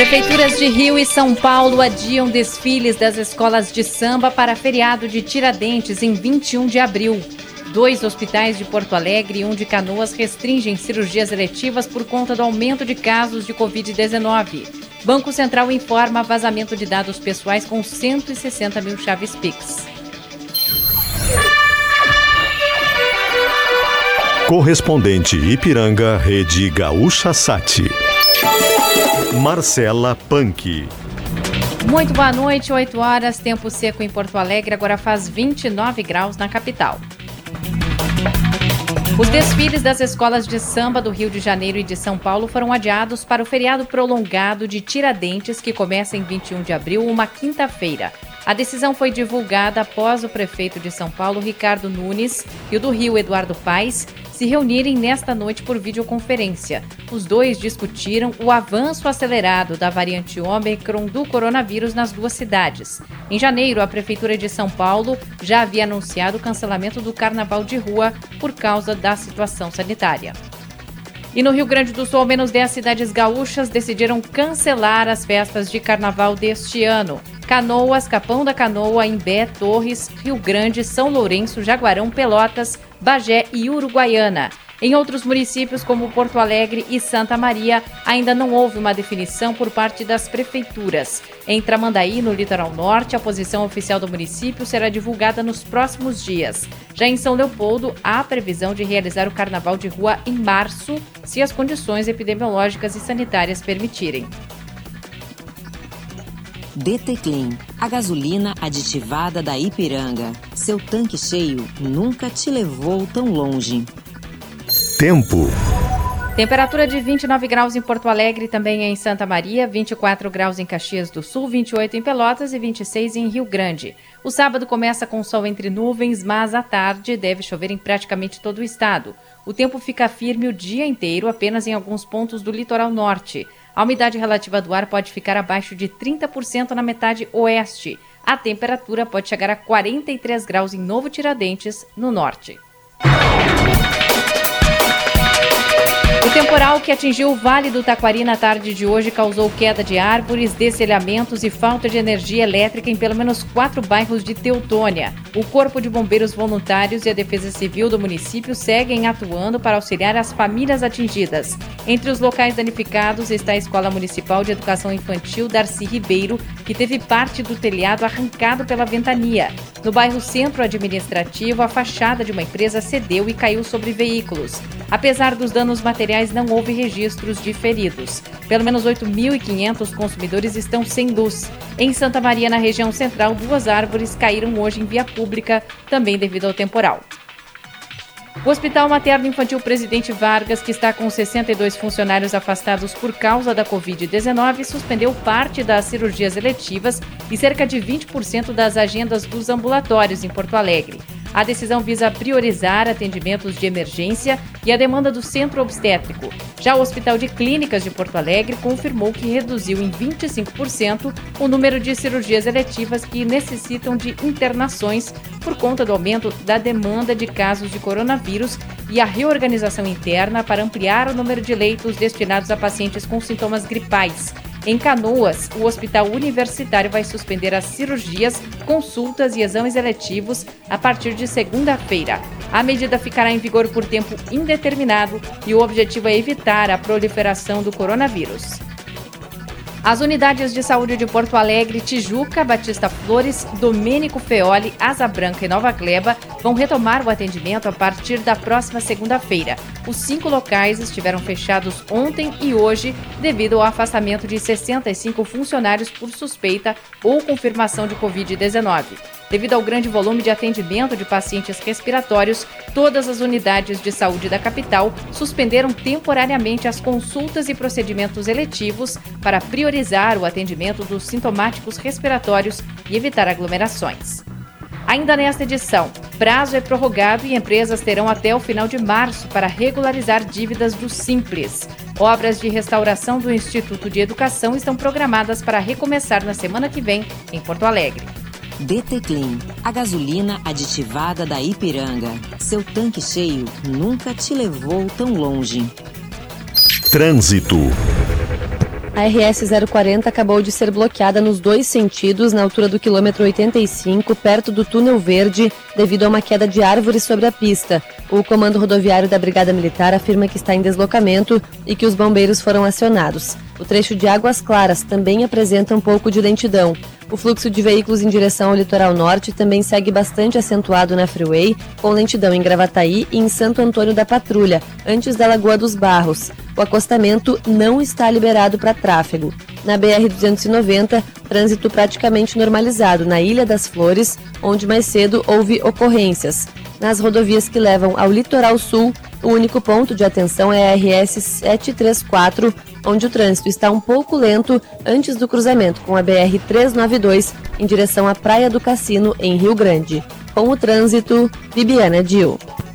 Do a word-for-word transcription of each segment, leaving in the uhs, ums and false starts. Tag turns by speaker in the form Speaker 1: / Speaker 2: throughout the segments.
Speaker 1: Prefeituras de Rio e São Paulo adiam desfiles das escolas de samba para feriado de Tiradentes em vinte e um de abril. Dois hospitais de Porto Alegre e um de Canoas restringem cirurgias eletivas por conta do aumento de casos de covid dezenove. Banco Central informa vazamento de dados pessoais com cento e sessenta mil chaves Pix.
Speaker 2: Correspondente Ipiranga, Rede Gaúcha Sat. Marcela Punk.
Speaker 1: Muito boa noite, oito horas, tempo seco em Porto Alegre, agora faz vinte e nove graus na capital. Os desfiles das escolas de samba do Rio de Janeiro e de São Paulo foram adiados para o feriado prolongado de Tiradentes, que começa em vinte e um de abril, uma quinta-feira. A decisão foi divulgada após o prefeito de São Paulo, Ricardo Nunes, e o do Rio, Eduardo Paes, se reunirem nesta noite por videoconferência. Os dois discutiram o avanço acelerado da variante Ômicron do coronavírus nas duas cidades. Em janeiro, a Prefeitura de São Paulo já havia anunciado o cancelamento do Carnaval de Rua por causa da situação sanitária. E no Rio Grande do Sul, ao menos dez cidades gaúchas decidiram cancelar as festas de carnaval deste ano. Canoas, Capão da Canoa, Imbé, Torres, Rio Grande, São Lourenço, Jaguarão, Pelotas, Bagé e Uruguaiana. Em outros municípios, como Porto Alegre e Santa Maria, ainda não houve uma definição por parte das prefeituras. Em Tramandaí, no litoral norte, a posição oficial do município será divulgada nos próximos dias. Já em São Leopoldo, há previsão de realizar o carnaval de rua em março, se as condições epidemiológicas e sanitárias permitirem.
Speaker 3: D T Clean, a gasolina aditivada da Ipiranga. Seu tanque cheio nunca te levou tão longe.
Speaker 2: Tempo.
Speaker 1: Temperatura de vinte e nove graus em Porto Alegre, também em Santa Maria, vinte e quatro graus em Caxias do Sul, vinte e oito em Pelotas e vinte e seis em Rio Grande. O sábado começa com sol entre nuvens, mas à tarde deve chover em praticamente todo o estado. O tempo fica firme o dia inteiro, apenas em alguns pontos do litoral norte. A umidade relativa do ar pode ficar abaixo de trinta por cento na metade oeste. A temperatura pode chegar a quarenta e três graus em Novo Tiradentes, no norte. O temporal que atingiu o Vale do Taquari na tarde de hoje causou queda de árvores, destelhamentos e falta de energia elétrica em pelo menos quatro bairros de Teutônia. O Corpo de Bombeiros Voluntários e a Defesa Civil do município seguem atuando para auxiliar as famílias atingidas. Entre os locais danificados está a Escola Municipal de Educação Infantil Darcy Ribeiro, que teve parte do telhado arrancado pela ventania. No bairro Centro Administrativo, a fachada de uma empresa cedeu e caiu sobre veículos. Apesar dos danos materiais, não houve registros de feridos. Pelo menos oito mil e quinhentos consumidores estão sem luz. Em Santa Maria, na região central, duas árvores caíram hoje em via pública, também devido ao temporal. O Hospital Materno Infantil Presidente Vargas, que está com sessenta e dois funcionários afastados por causa da covid dezenove, suspendeu parte das cirurgias eletivas e cerca de vinte por cento das agendas dos ambulatórios em Porto Alegre. A decisão visa priorizar atendimentos de emergência e a demanda do centro obstétrico. Já o Hospital de Clínicas de Porto Alegre confirmou que reduziu em vinte e cinco por cento o número de cirurgias eletivas que necessitam de internações por conta do aumento da demanda de casos de coronavírus e a reorganização interna para ampliar o número de leitos destinados a pacientes com sintomas gripais. Em Canoas, o Hospital Universitário vai suspender as cirurgias, consultas e exames eletivos a partir de segunda-feira. A medida ficará em vigor por tempo indeterminado e o objetivo é evitar a proliferação do coronavírus. As unidades de saúde de Porto Alegre, Tijuca, Batista Flores, Domênico Feoli, Asa Branca e Nova Gleba vão retomar o atendimento a partir da próxima segunda-feira. Os cinco locais estiveram fechados ontem e hoje devido ao afastamento de sessenta e cinco funcionários por suspeita ou confirmação de covid dezenove. Devido ao grande volume de atendimento de pacientes respiratórios, todas as unidades de saúde da capital suspenderam temporariamente as consultas e procedimentos eletivos para priorizar o atendimento dos sintomáticos respiratórios e evitar aglomerações. Ainda nesta edição, prazo é prorrogado e empresas terão até o final de março para regularizar dívidas do Simples. Obras de restauração do Instituto de Educação estão programadas para recomeçar na semana que vem em Porto Alegre.
Speaker 3: D T Clean, a gasolina aditivada da Ipiranga. Seu tanque cheio nunca te levou tão longe.
Speaker 2: Trânsito.
Speaker 4: A R S zero quarenta acabou de ser bloqueada nos dois sentidos, na altura do quilômetro oitenta e cinco, perto do Túnel Verde, devido a uma queda de árvores sobre a pista. O comando rodoviário da Brigada Militar afirma que está em deslocamento e que os bombeiros foram acionados. O trecho de Águas Claras também apresenta um pouco de lentidão. O fluxo de veículos em direção ao litoral norte também segue bastante acentuado na Freeway, com lentidão em Gravataí e em Santo Antônio da Patrulha, antes da Lagoa dos Barros. O acostamento não está liberado para tráfego. Na B R duzentos e noventa, trânsito praticamente normalizado na Ilha das Flores, onde mais cedo houve ocorrências. Nas rodovias que levam ao litoral sul, o único ponto de atenção é a R S setecentos e trinta e quatro, onde o trânsito está um pouco lento antes do cruzamento com a B R trezentos e noventa e dois, em direção à Praia do Cassino, em Rio Grande. Com o trânsito, Bibiana Dil.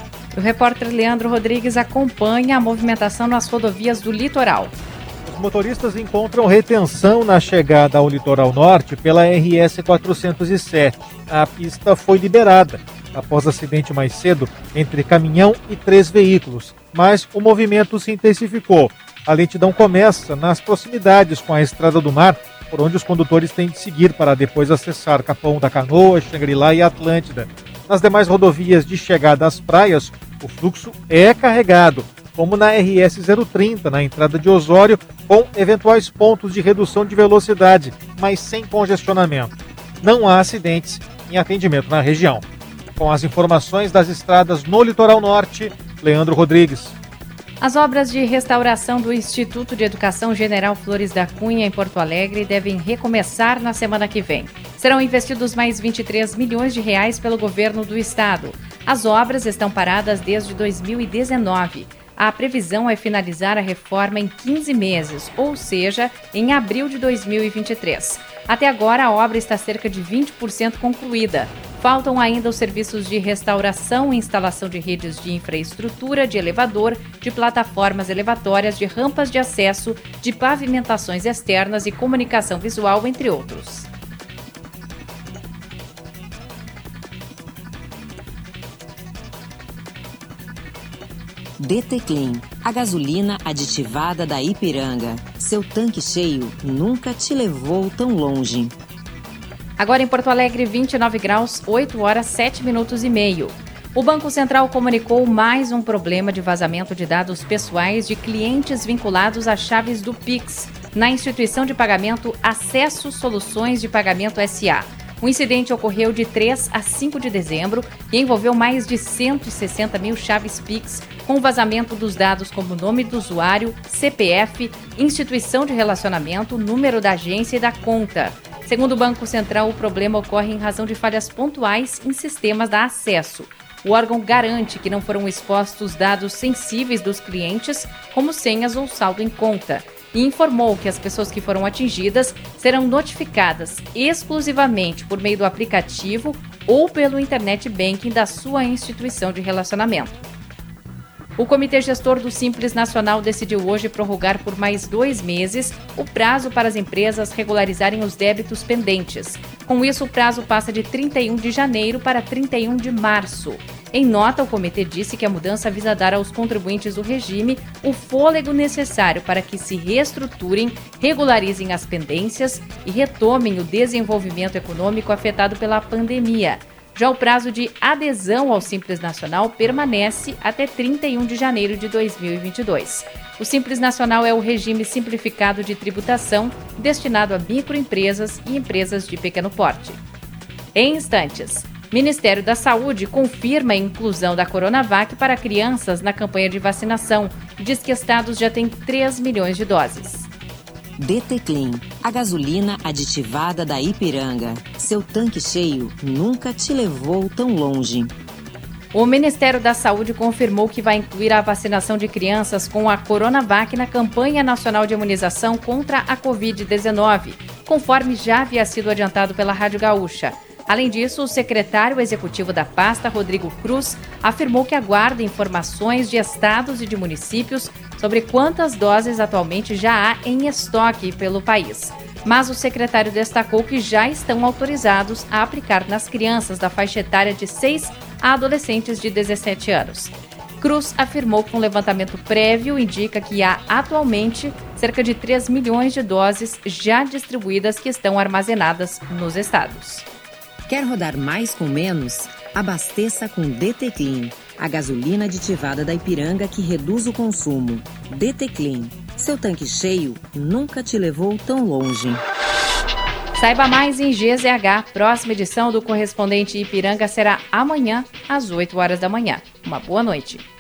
Speaker 1: O repórter Leandro Rodrigues acompanha a movimentação nas rodovias do litoral.
Speaker 5: Os motoristas encontram retenção na chegada ao litoral norte pela R S quatrocentos e sete. A pista foi liberada após acidente mais cedo entre caminhão e três veículos, mas o movimento se intensificou. A lentidão começa nas proximidades com a Estrada do Mar, por onde os condutores têm de seguir para depois acessar Capão da Canoa, Xangri-Lá e Atlântida. Nas demais rodovias de chegada às praias, o fluxo é carregado, como na R S zero trinta, na entrada de Osório, com eventuais pontos de redução de velocidade, mas sem congestionamento. Não há acidentes em atendimento na região. Com as informações das estradas no litoral norte, Leandro Rodrigues.
Speaker 1: As obras de restauração do Instituto de Educação General Flores da Cunha, em Porto Alegre, devem recomeçar na semana que vem. Serão investidos mais vinte e três milhões de reais pelo governo do estado. As obras estão paradas desde dois mil e dezenove. A previsão é finalizar a reforma em quinze meses, ou seja, em abril de dois mil e vinte e três. Até agora, a obra está cerca de vinte por cento concluída. Faltam ainda os serviços de restauração e instalação de redes de infraestrutura, de elevador, de plataformas elevatórias, de rampas de acesso, de pavimentações externas e comunicação visual, entre outros.
Speaker 3: D T Clean, a gasolina aditivada da Ipiranga. Seu tanque cheio nunca te levou tão longe.
Speaker 1: Agora em Porto Alegre, vinte e nove graus, oito horas, sete minutos e meio. O Banco Central comunicou mais um problema de vazamento de dados pessoais de clientes vinculados às chaves do Pix, na instituição de pagamento Acesso Soluções de Pagamento S A. O incidente ocorreu de três a cinco de dezembro e envolveu mais de cento e sessenta mil chaves Pix, com vazamento dos dados como nome do usuário, C P F, instituição de relacionamento, número da agência e da conta. Segundo o Banco Central, o problema ocorre em razão de falhas pontuais em sistemas da Acesso. O órgão garante que não foram expostos dados sensíveis dos clientes, como senhas ou saldo em conta, e informou que as pessoas que foram atingidas serão notificadas exclusivamente por meio do aplicativo ou pelo Internet Banking da sua instituição de relacionamento. O Comitê Gestor do Simples Nacional decidiu hoje prorrogar por mais dois meses o prazo para as empresas regularizarem os débitos pendentes. Com isso, o prazo passa de trinta e um de janeiro para trinta e um de março. Em nota, o comitê disse que a mudança visa dar aos contribuintes do regime o fôlego necessário para que se reestruturem, regularizem as pendências e retomem o desenvolvimento econômico afetado pela pandemia. Já o prazo de adesão ao Simples Nacional permanece até trinta e um de janeiro de dois mil e vinte e dois. O Simples Nacional é o regime simplificado de tributação destinado a microempresas e empresas de pequeno porte. Em instantes, Ministério da Saúde confirma a inclusão da Coronavac para crianças na campanha de vacinação e diz que estados já têm três milhões de doses.
Speaker 3: D T Clean, a gasolina aditivada da Ipiranga. Seu tanque cheio nunca te levou tão longe.
Speaker 1: O Ministério da Saúde confirmou que vai incluir a vacinação de crianças com a Coronavac na campanha nacional de imunização contra a covid dezenove, conforme já havia sido adiantado pela Rádio Gaúcha. Além disso, o secretário executivo da pasta, Rodrigo Cruz, afirmou que aguarda informações de estados e de municípios sobre quantas doses atualmente já há em estoque pelo país. Mas o secretário destacou que já estão autorizados a aplicar nas crianças da faixa etária de seis a adolescentes de dezessete anos. Cruz afirmou que um levantamento prévio indica que há atualmente cerca de três milhões de doses já distribuídas que estão armazenadas nos estados.
Speaker 3: Quer rodar mais com menos? Abasteça com D T Clean, a gasolina aditivada da Ipiranga que reduz o consumo. D T Clean, seu tanque cheio nunca te levou tão longe.
Speaker 1: Saiba mais em G Z H. Próxima edição do Correspondente Ipiranga será amanhã, às oito horas da manhã. Uma boa noite.